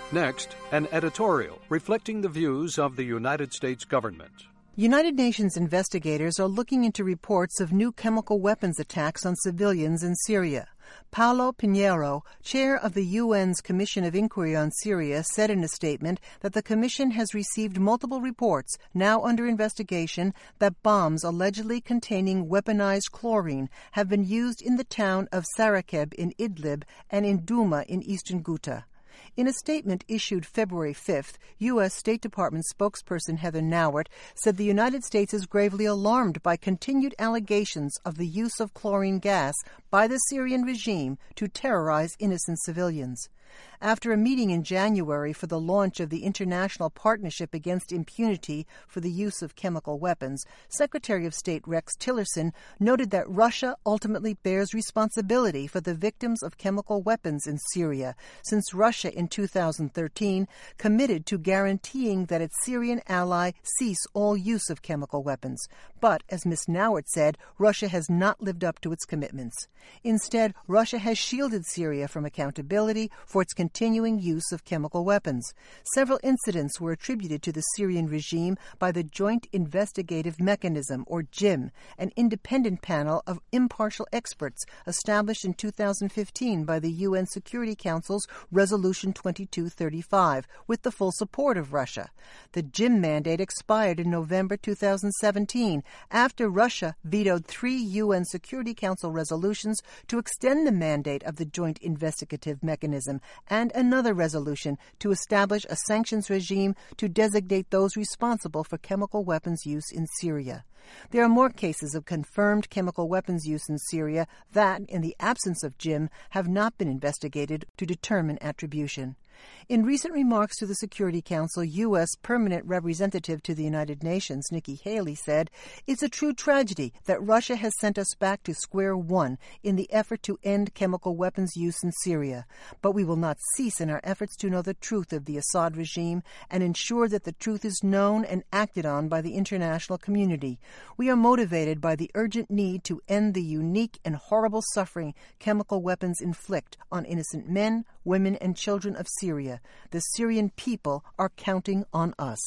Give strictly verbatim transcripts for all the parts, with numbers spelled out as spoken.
Next, an editorial reflecting the views of the United States government. United Nations investigators are looking into reports of new chemical weapons attacks on civilians in Syria. Paulo Pinheiro, chair of the U N's Commission of Inquiry on Syria, said in a statement that the commission has received multiple reports, now under investigation, that bombs allegedly containing weaponized chlorine have been used in the town of Sarakeb in Idlib and in Douma in eastern Ghouta. In a statement issued February fifth, U S State Department spokesperson Heather Nauert said the United States is gravely alarmed by continued allegations of the use of chlorine gas by the Syrian regime to terrorize innocent civilians. After a meeting in January for the launch of the International Partnership Against Impunity for the Use of Chemical Weapons, Secretary of State Rex Tillerson noted that Russia ultimately bears responsibility for the victims of chemical weapons in Syria, since Russia in two thousand thirteen committed to guaranteeing that its Syrian ally cease all use of chemical weapons. But, as Miz Nauert said, Russia has not lived up to its commitments. Instead, Russia has shielded Syria from accountability for its continuing use of chemical weapons. Several incidents were attributed to the Syrian regime by the Joint Investigative Mechanism, or J I M, an independent panel of impartial experts established in two thousand fifteen by the U N Security Council's Resolution twenty-two thirty-five, with the full support of Russia. The J I M mandate expired in November two thousand seventeen, after Russia vetoed three U N Security Council resolutions to extend the mandate of the Joint Investigative Mechanism and another resolution to establish a sanctions regime to designate those responsible for chemical weapons use in Syria. There are more cases of confirmed chemical weapons use in Syria that, in the absence of J I M, have not been investigated to determine attribution. In recent remarks to the Security Council, U S Permanent Representative to the United Nations, Nikki Haley, said, "It's a true tragedy that Russia has sent us back to square one in the effort to end chemical weapons use in Syria. But we will not cease in our efforts to know the truth of the Assad regime and ensure that the truth is known and acted on by the international community. We are motivated by the urgent need to end the unique and horrible suffering chemical weapons inflict on innocent men, women, and children of Syria. The Syrian people are counting on us."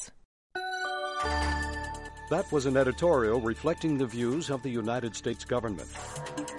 That was an editorial reflecting the views of the United States government.